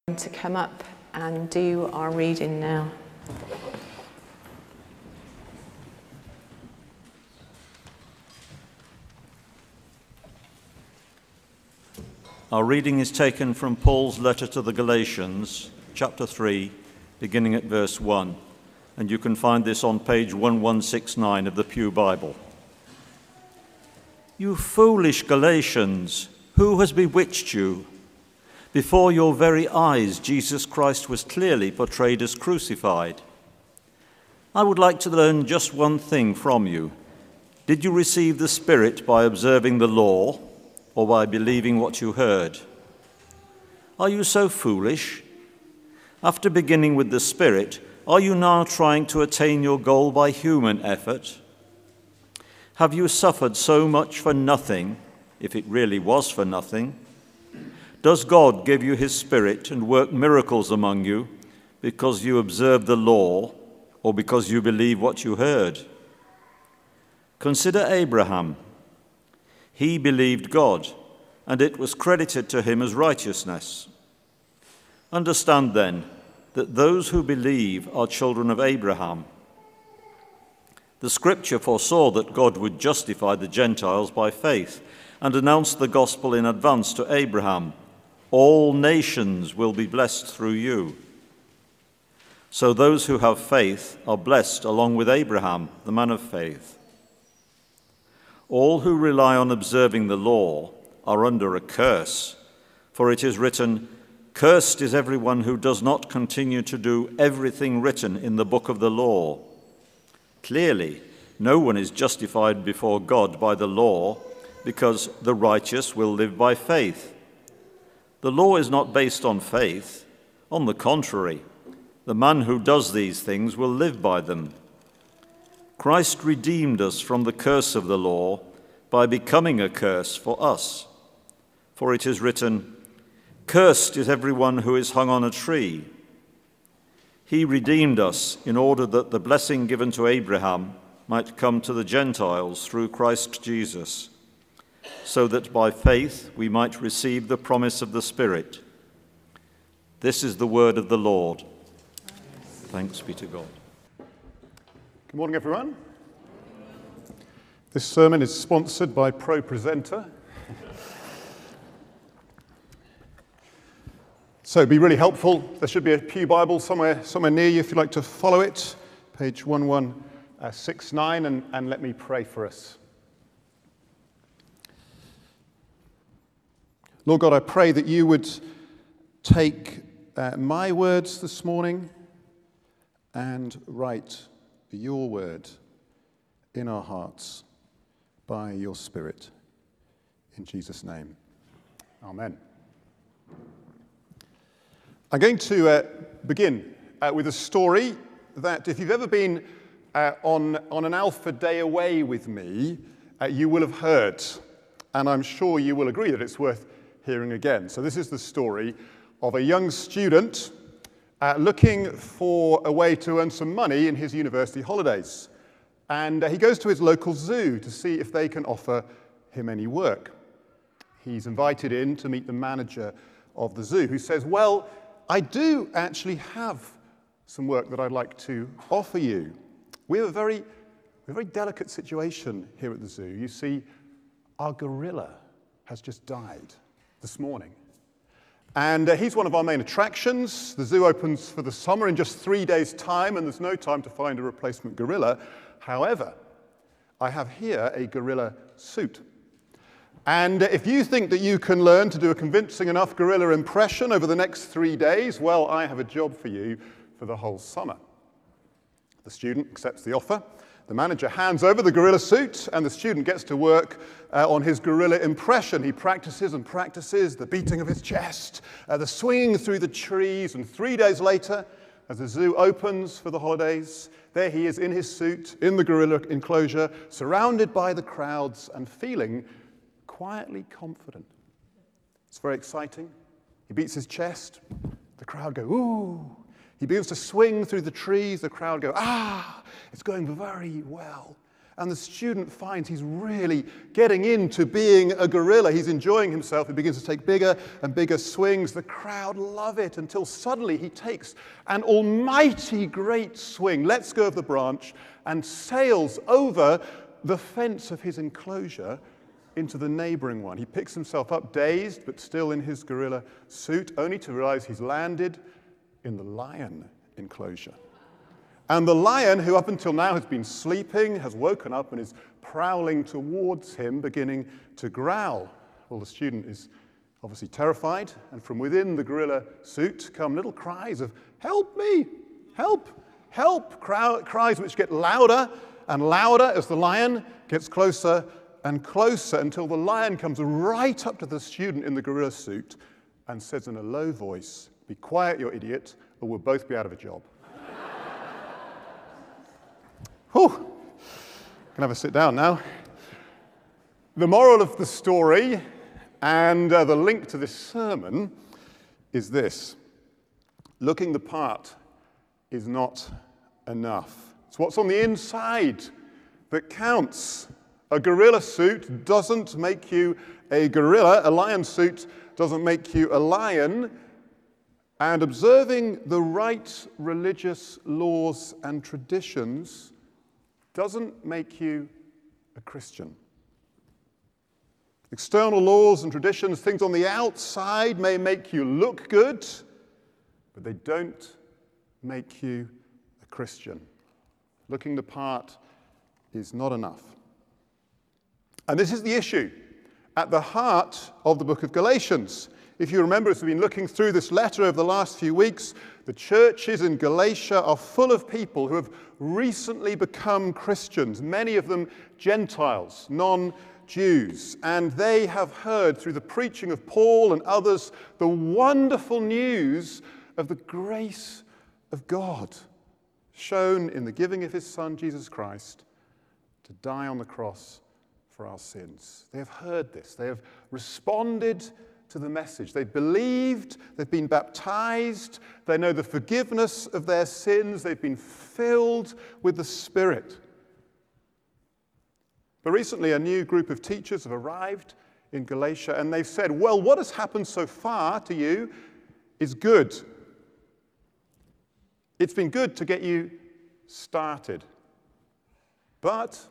To come up and do our reading now. Our reading is taken from Paul's letter to the Galatians, chapter 3, beginning at verse 1, and you can find this on page 1169 of the Pew Bible. You foolish Galatians, who has bewitched you? Before your very eyes, Jesus Christ was clearly portrayed as crucified. I would like to learn just one thing from you. Did you receive the Spirit by observing the law or by believing what you heard? Are you so foolish? After beginning with the Spirit, are you now trying to attain your goal by human effort? Have you suffered so much for nothing, if it really was for nothing? Does God give you his Spirit and work miracles among you because you observe the law or because you believe what you heard? Consider Abraham. He believed God, and it was credited to him as righteousness. Understand then that those who believe are children of Abraham. The Scripture foresaw that God would justify the Gentiles by faith and announced the gospel in advance to Abraham. All nations will be blessed through you. So those who have faith are blessed along with Abraham, the man of faith. All who rely on observing the law are under a curse, for it is written, "Cursed is everyone who does not continue to do everything written in the book of the law." Clearly, no one is justified before God by the law, because the righteous will live by faith. The law is not based on faith. On the contrary, the man who does these things will live by them. Christ redeemed us from the curse of the law by becoming a curse for us. For it is written, "Cursed is everyone who is hung on a tree." He redeemed us in order that the blessing given to Abraham might come to the Gentiles through Christ Jesus, so that by faith we might receive the promise of the Spirit. This is the word of the Lord. Thanks be to God. Good morning, everyone. This sermon is sponsored by ProPresenter. So it'd be really helpful. There should be a Pew Bible somewhere near you if you'd like to follow it. Page 1169, and let me pray for us. Lord God, I pray that you would take my words this morning and write your word in our hearts by your Spirit. In Jesus' name, amen. I'm going to begin with a story that if you've ever been on an Alpha Day away with me, you will have heard. And I'm sure you will agree that it's worth hearing again. So this is the story of a young student looking for a way to earn some money in his university holidays. And he goes to his local zoo to see if they can offer him any work. He's invited in to meet the manager of the zoo, who says, "Well, I do actually have some work that I'd like to offer you. We have a very delicate situation here at the zoo. You see, our gorilla has just died this morning. And he's one of our main attractions. The zoo opens for the summer in just 3 days' time, and there's no time to find a replacement gorilla. However, I have here a gorilla suit. And if you think that you can learn to do a convincing enough gorilla impression over the next 3 days, well, I have a job for you for the whole summer." The student accepts the offer. The manager hands over the gorilla suit, and the student gets to work on his gorilla impression. He practices and practices the beating of his chest, the swinging through the trees, and 3 days later, as the zoo opens for the holidays, there he is in his suit, in the gorilla enclosure, surrounded by the crowds and feeling quietly confident. It's very exciting. He beats his chest. The crowd go, "Ooh." He begins to swing through the trees. The crowd go, "Ah." It's going very well. And the student finds he's really getting into being a gorilla. He's enjoying himself. He begins to take bigger and bigger swings. The crowd love it until suddenly he takes an almighty great swing, lets go of the branch, and sails over the fence of his enclosure into the neighboring one. He picks himself up, dazed, but still in his gorilla suit, only to realize he's landed in the lion enclosure. And the lion, who up until now has been sleeping, has woken up and is prowling towards him, beginning to growl. Well, the student is obviously terrified, and from within the gorilla suit come little cries of, "Help me! Help! Help!" Cries which get louder and louder as the lion gets closer and closer, until the lion comes right up to the student in the gorilla suit and says in a low voice, "Be quiet, you idiot, or we'll both be out of a job." Whew. Can have a sit down now. The moral of the story and the link to this sermon is this: looking the part is not enough. It's what's on the inside that counts. A gorilla suit doesn't make you a gorilla. A lion suit doesn't make you a lion. And observing the right religious laws and traditions doesn't make you a Christian. External laws and traditions, things on the outside, may make you look good, but they don't make you a Christian. Looking the part is not enough. And this is the issue at the heart of the book of Galatians. If you remember, as we've been looking through this letter over the last few weeks, the churches in Galatia are full of people who have recently become Christians, many of them Gentiles, non-Jews. And they have heard through the preaching of Paul and others the wonderful news of the grace of God shown in the giving of his Son, Jesus Christ, to die on the cross for our sins. They have heard this. They have responded to the message. They've believed, they've been baptized, they know the forgiveness of their sins, they've been filled with the Spirit. But recently a new group of teachers have arrived in Galatia, and they've said, well, what has happened so far to you is good. It's been good to get you started. But,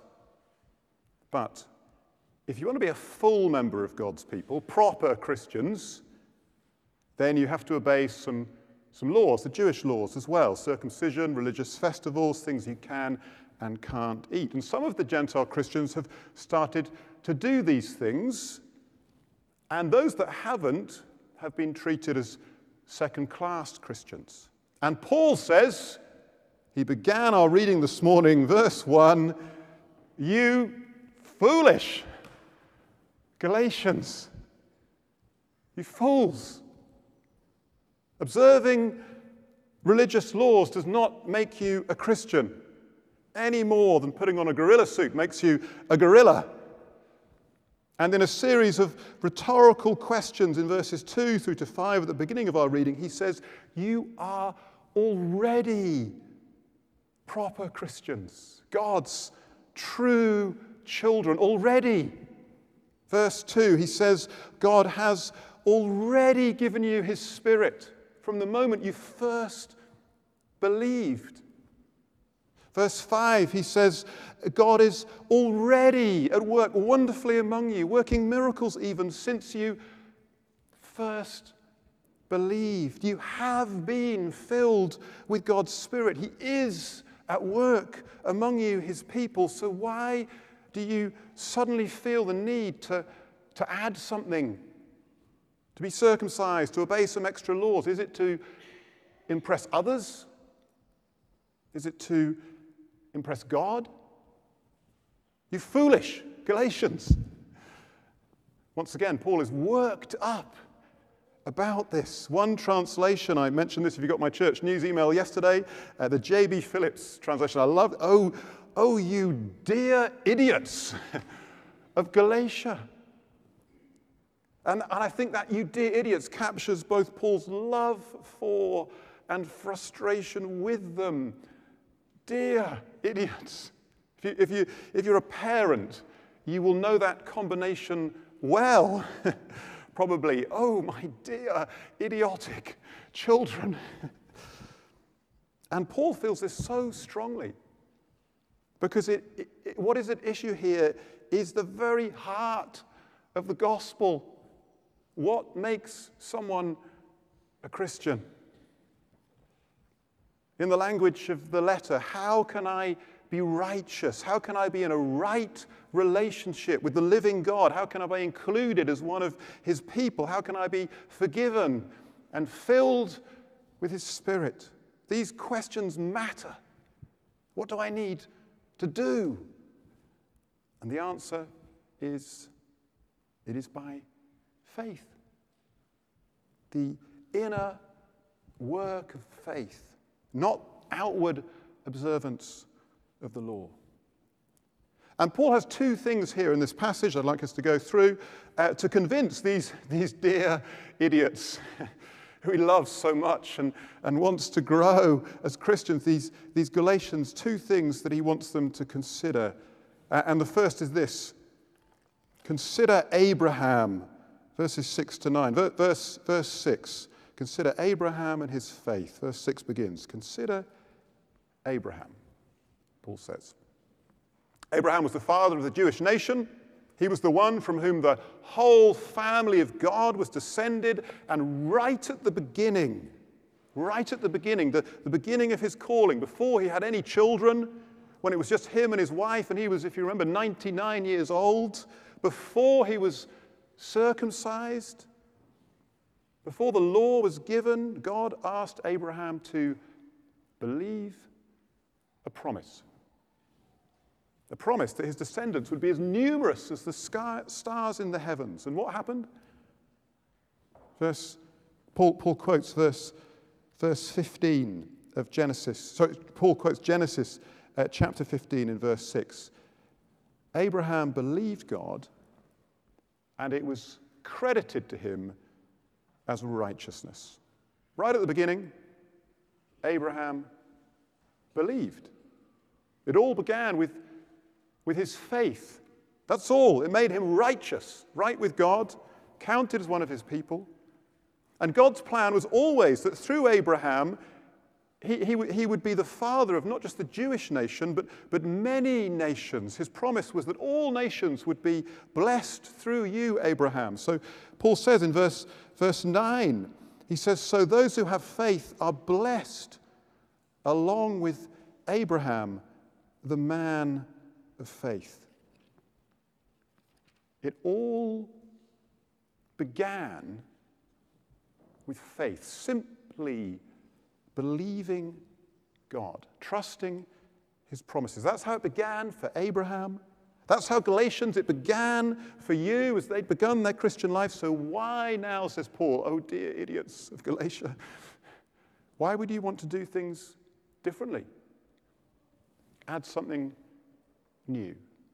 if you want to be a full member of God's people, proper Christians, then you have to obey some laws, the Jewish laws as well, circumcision, religious festivals, things you can and can't eat. And some of the Gentile Christians have started to do these things, and those that haven't have been treated as second-class Christians. And Paul says, he began our reading this morning, verse 1, "You foolish Galatians, you fools. Observing religious laws does not make you a Christian any more than putting on a gorilla suit makes you a gorilla." And in a series of rhetorical questions in verses 2 through to 5 at the beginning of our reading, he says, you are already proper Christians, God's true children, already. Verse 2, he says, God has already given you his Spirit from the moment you first believed. Verse 5, he says, God is already at work wonderfully among you, working miracles even since you first believed. You have been filled with God's Spirit. He is at work among you, his people. So why do you suddenly feel the need to add something, to be circumcised, to obey some extra laws? Is it to impress others? Is it to impress God? You foolish Galatians. Once again, Paul is worked up about this. One translation, I mentioned this if you got my church news email yesterday, the J.B. Phillips translation. I love, oh, you dear idiots of Galatia. And I think that "you dear idiots" captures both Paul's love for and frustration with them. Dear idiots, If you're a parent, you will know that combination well. Probably, oh my dear, idiotic children. And Paul feels this so strongly because what is at issue here is the very heart of the gospel. What makes someone a Christian? In the language of the letter, how can I be righteous? How can I be in a right relationship with the living God? How can I be included as one of his people? How can I be forgiven and filled with his Spirit? These questions matter. What do I need to do? And the answer is, it is by faith. The inner work of faith, not outward observance of the law. And Paul has two things here in this passage I'd like us to go through to convince these dear idiots who he loves so much and wants to grow as Christians, these Galatians, two things that he wants them to consider. And the first is this: consider Abraham, verses 6 to 9. Verse 6, consider Abraham and his faith. Verse 6 begins, consider Abraham, Paul says. Abraham was the father of the Jewish nation. He was the one from whom the whole family of God was descended. And right at the beginning, the beginning of his calling, before he had any children, when it was just him and his wife, and he was, if you remember, 99 years old, before he was circumcised, before the law was given, God asked Abraham to believe a promise. A promise that his descendants would be as numerous as the stars in the heavens. And what happened? Paul quotes verse 15 of Genesis. So Paul quotes Genesis chapter 15 in verse 6. Abraham believed God, and it was credited to him as righteousness. Right at the beginning, Abraham believed. It all began with his faith. That's all. It made him righteous, right with God, counted as one of his people. And God's plan was always that through Abraham, he would be the father of not just the Jewish nation, but many nations. His promise was that all nations would be blessed through you, Abraham. So Paul says in verse 9, he says, so those who have faith are blessed along with Abraham, the man of faith. It all began with faith, simply believing God, trusting his promises. That's how it began for Abraham. That's how Galatians, it began for you as they'd begun their Christian life. So why now, says Paul, oh dear idiots of Galatia, why would you want to do things differently? Add something new.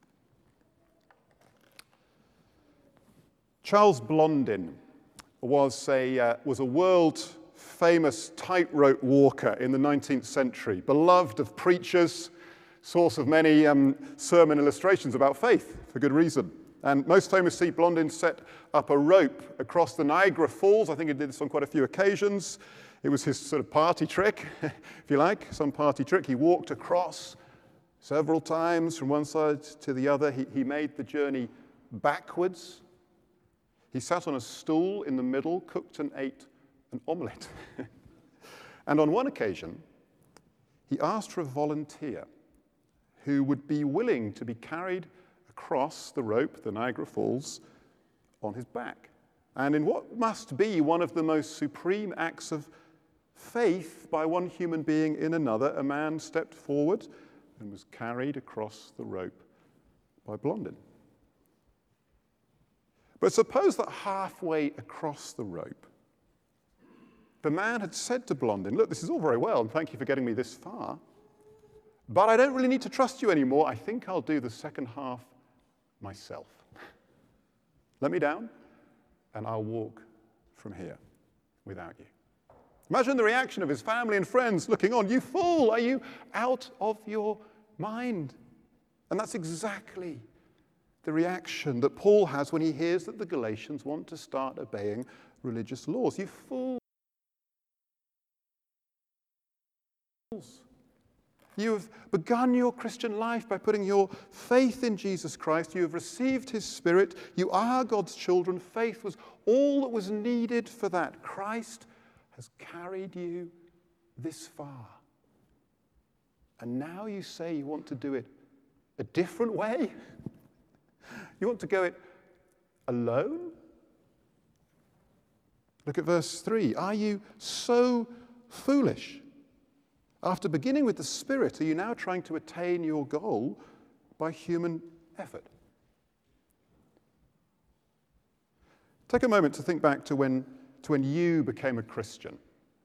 Charles Blondin was a world-famous tightrope walker in the 19th century, beloved of preachers, source of many sermon illustrations about faith, for good reason. And most famously, Blondin set up a rope across the Niagara Falls. I think he did this on quite a few occasions. It was his sort of party trick, if you like, some party trick. He walked across several times from one side to the other. He made the journey backwards. He sat on a stool in the middle, cooked and ate an omelette. And on one occasion, he asked for a volunteer who would be willing to be carried across the rope, the Niagara Falls, on his back. And in what must be one of the most supreme acts of faith by one human being in another, a man stepped forward and was carried across the rope by Blondin. But suppose that halfway across the rope, the man had said to Blondin, look, this is all very well, and thank you for getting me this far, but I don't really need to trust you anymore. I think I'll do the second half myself. Let me down, and I'll walk from here without you. Imagine the reaction of his family and friends looking on. You fool, are you out of your mind? And that's exactly the reaction that Paul has when he hears that the Galatians want to start obeying religious laws. You fools. You have begun your Christian life by putting your faith in Jesus Christ. You have received his Spirit. You are God's children. Faith was all that was needed for that. Christ has carried you this far. And now you say you want to do it a different way? You want to go it alone? Look at verse 3. Are you so foolish? After beginning with the Spirit, are you now trying to attain your goal by human effort? Take a moment to think back to when you became a Christian.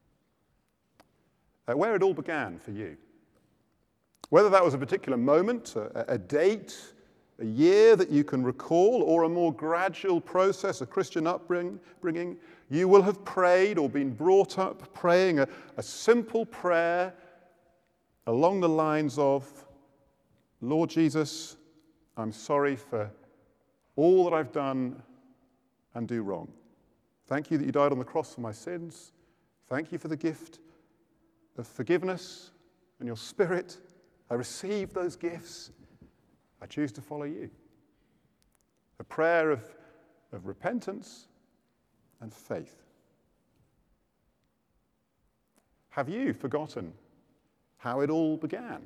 Where it all began for you. Whether that was a particular moment, a date, a year that you can recall, or a more gradual process, a Christian upbringing, you will have prayed or been brought up praying a simple prayer along the lines of, Lord Jesus, I'm sorry for all that I've done and do wrong. Thank you that you died on the cross for my sins. Thank you for the gift of forgiveness and your Spirit. I receive those gifts. I choose to follow you. A prayer of repentance and faith. Have you forgotten how it all began?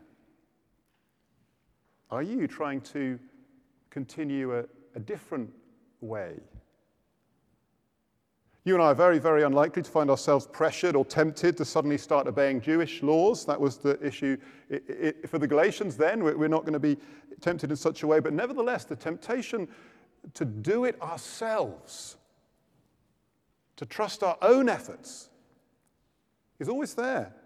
Are you trying to continue a different way? You and I are very, very unlikely to find ourselves pressured or tempted to suddenly start obeying Jewish laws. That was the issue for the Galatians then. We're not going to be tempted in such a way. But nevertheless, the temptation to do it ourselves, to trust our own efforts, is always there.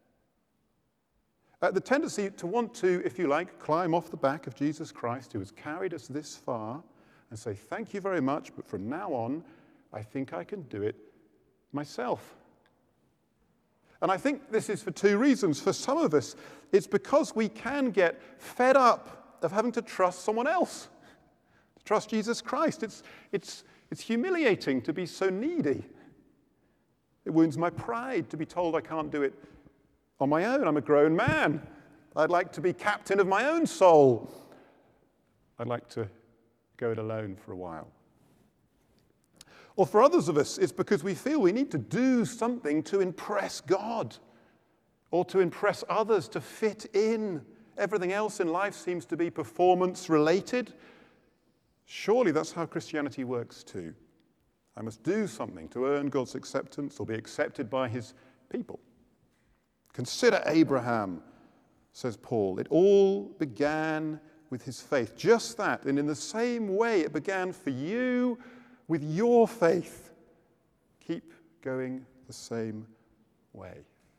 The tendency to want to, if you like, climb off the back of Jesus Christ, who has carried us this far, and say, thank you very much, but from now on, I think I can do it myself. And I think this is for two reasons. For some of us, it's because we can get fed up of having to trust someone else, to trust Jesus Christ. It's humiliating to be so needy. It wounds my pride to be told I can't do it on my own. I'm a grown man. I'd like to be captain of my own soul. I'd like to go it alone for a while. Or for others of us, it's because we feel we need to do something to impress God or to impress others, to fit in. Everything else in life seems to be performance-related. Surely that's how Christianity works too. I must do something to earn God's acceptance or be accepted by his people. Consider Abraham, says Paul. It all began with his faith. Just that, and in the same way it began for you with your faith. Keep going the same way.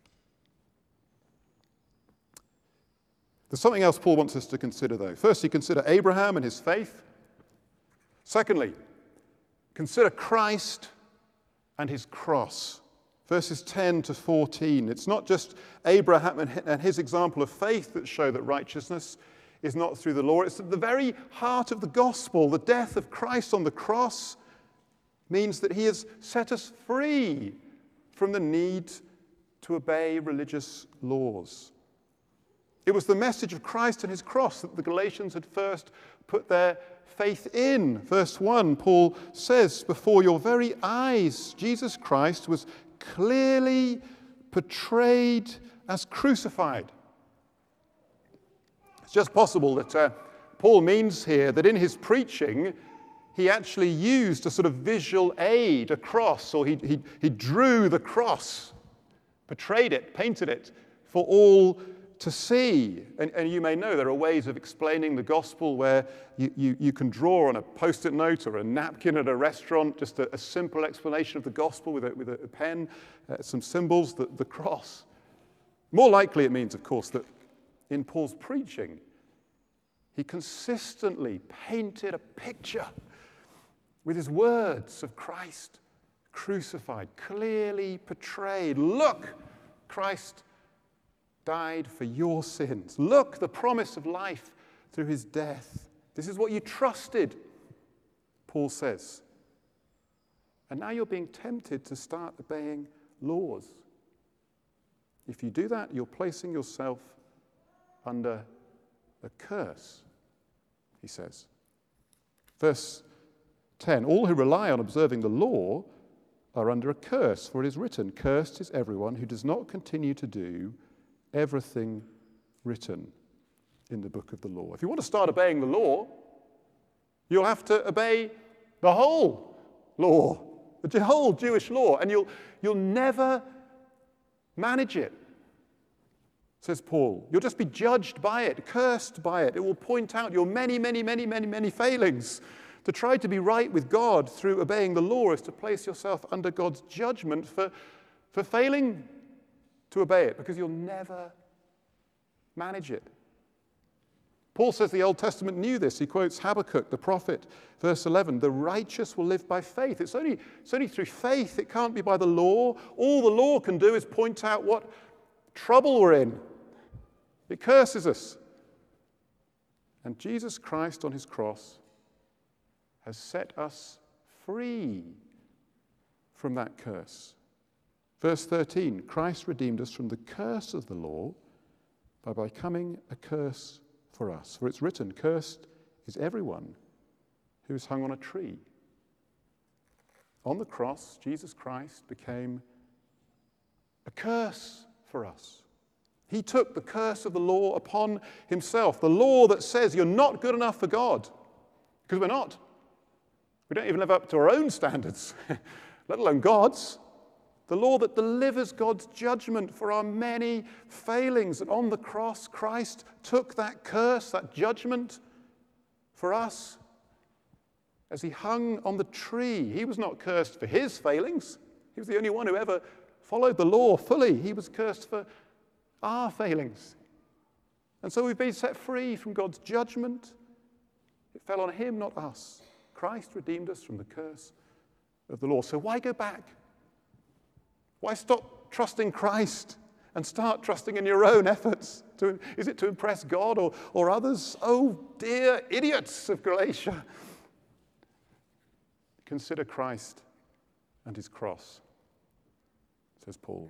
There's something else Paul wants us to consider, though. Firstly, consider Abraham and his faith. Secondly, consider Christ and his cross. Verses 10 to 14. It's not just Abraham and his example of faith that show that righteousness is not through the law. It's at the very heart of the gospel. The death of Christ on the cross means that he has set us free from the need to obey religious laws. It was the message of Christ and his cross that the Galatians had first put their faith in. Verse 1, Paul says, before your very eyes, Jesus Christ was clearly portrayed as crucified. It's just possible that Paul means here that in his preaching, he actually used a sort of visual aid, a cross, or he drew the cross, portrayed it, painted it for all to see. And you may know there are ways of explaining the gospel where you can draw on a post-it note or a napkin at a restaurant, just a simple explanation of the gospel with a pen, some symbols, the cross. More likely it means, of course, that in Paul's preaching, he consistently painted a picture with his words of Christ crucified, clearly portrayed. Look, Christ died for your sins. Look, the promise of life through his death. This is what you trusted, Paul says. And now you're being tempted to start obeying laws. If you do that, you're placing yourself under a curse, he says. Verse 10, all who rely on observing the law are under a curse, for it is written, cursed is everyone who does not continue to do everything written in the book of the law. If you want to start obeying the law, you'll have to obey the whole law, the whole Jewish law, and you'll never manage it, says Paul. You'll just be judged by it, cursed by it. It will point out your many, many, many, many, many failings. To try to be right with God through obeying the law is to place yourself under God's judgment for failing to obey it, because you'll never manage it. Paul says the Old Testament knew this. He quotes Habakkuk, the prophet, verse 11, the righteous will live by faith. It's only through faith. It can't be by the law. All the law can do is point out what trouble we're in. It curses us. And Jesus Christ on his cross has set us free from that curse. Verse 13, Christ redeemed us from the curse of the law by becoming a curse for us. For it's written, cursed is everyone who is hung on a tree. On the cross, Jesus Christ became a curse for us. He took the curse of the law upon himself, the law that says you're not good enough for God, because we're not. We don't even live up to our own standards, let alone God's. The law that delivers God's judgment for our many failings. And on the cross, Christ took that curse, that judgment for us as he hung on the tree. He was not cursed for his failings. He was the only one who ever followed the law fully. He was cursed for our failings. And so we've been set free from God's judgment. It fell on him, not us. Christ redeemed us from the curse of the law. So why go back? Why stop trusting Christ and start trusting in your own efforts? Is it to impress God or others? Oh, dear idiots of Galatia. Consider Christ and his cross, says Paul.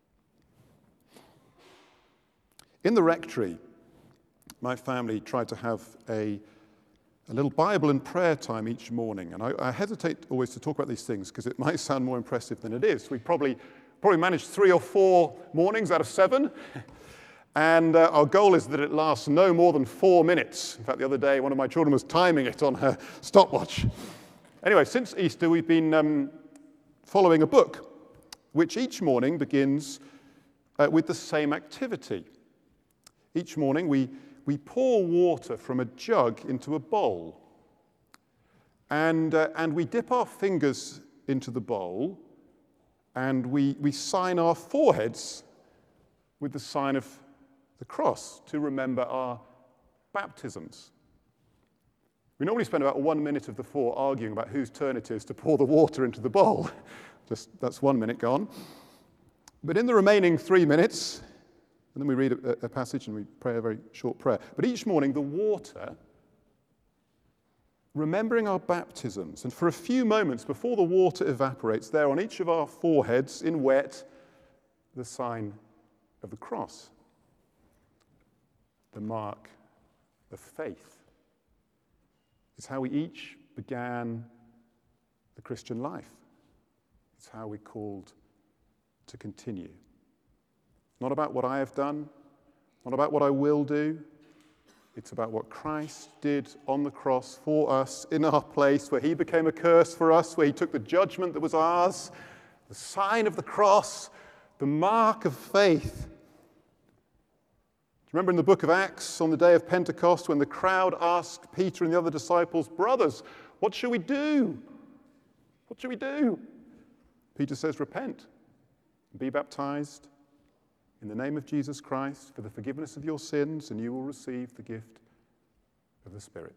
In the rectory, my family tried to have a little Bible and prayer time each morning. And I hesitate always to talk about these things because it might sound more impressive than it is. We probably managed 3 or 4 mornings out of 7. And our goal is that it lasts no more than 4 minutes. In fact, the other day, one of my children was timing it on her stopwatch. Anyway, since Easter, we've been following a book, which each morning begins with the same activity. Each morning, we pour water from a jug into a bowl. And we dip our fingers into the bowl, and we sign our foreheads with the sign of the cross to remember our baptisms. We normally spend about 1 minute of the 4 arguing about whose turn it is to pour the water into the bowl. That's 1 minute gone. But in the remaining 3 minutes, and then we read a passage and we pray a very short prayer. But each morning, the water, remembering our baptisms, and for a few moments before the water evaporates, there on each of our foreheads, in wet, the sign of the cross, the mark of faith. It's how we each began the Christian life. It's how we're called to continue. Not about what I have done, not about what I will do. It's about what Christ did on the cross for us in our place, where he became a curse for us, where he took the judgment that was ours, the sign of the cross, the mark of faith. Remember in the book of Acts, on the day of Pentecost, when the crowd asked Peter and the other disciples, brothers, what shall we do? What shall we do? Peter says, repent and be baptized in the name of Jesus Christ for the forgiveness of your sins, and you will receive the gift of the Spirit.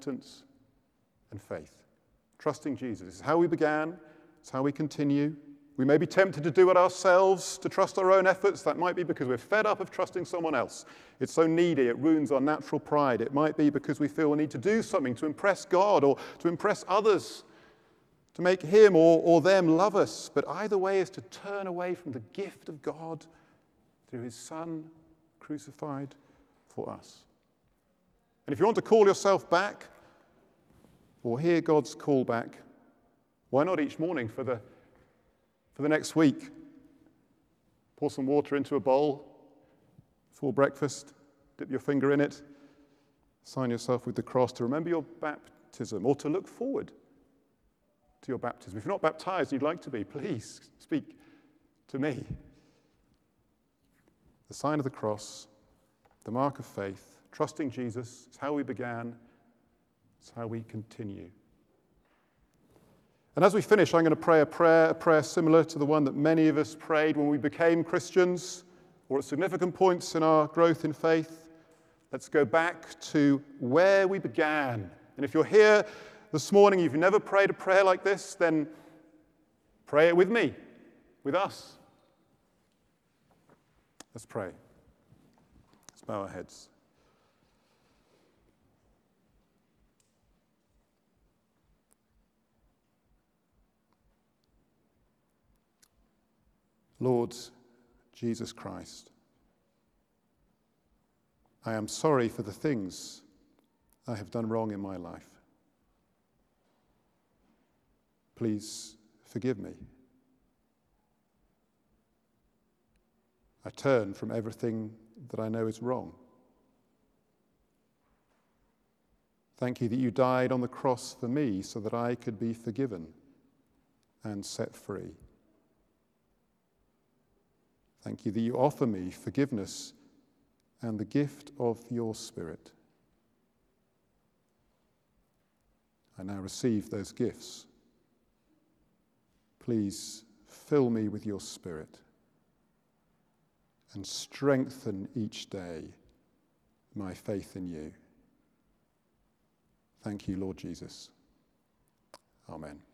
Repentance and faith. Trusting Jesus. It's how we began. It's how we continue. We may be tempted to do it ourselves, to trust our own efforts. That might be because we're fed up of trusting someone else. It's so needy, it ruins our natural pride. It might be because we feel we need to do something to impress God or to impress others, to make him or them love us. But either way is to turn away from the gift of God through his Son crucified for us. And if you want to call yourself back or hear God's call back, why not each morning for the next week? Pour some water into a bowl before breakfast, dip your finger in it, sign yourself with the cross to remember your baptism or to look forward to your baptism. If you're not baptized and you'd like to be, please speak to me. The sign of the cross, the mark of faith, trusting Jesus, it's how we began, it's how we continue. And as we finish, I'm going to pray a prayer similar to the one that many of us prayed when we became Christians or at significant points in our growth in faith. Let's go back to where we began. And if you're here this morning, you've never prayed a prayer like this, then pray it with me, with us. Let's pray. Let's bow our heads. Lord Jesus Christ, I am sorry for the things I have done wrong in my life. Please forgive me. I turn from everything that I know is wrong. Thank you that you died on the cross for me so that I could be forgiven and set free. Thank you that you offer me forgiveness and the gift of your Spirit. I now receive those gifts. Please fill me with your Spirit and strengthen each day my faith in you. Thank you, Lord Jesus. Amen.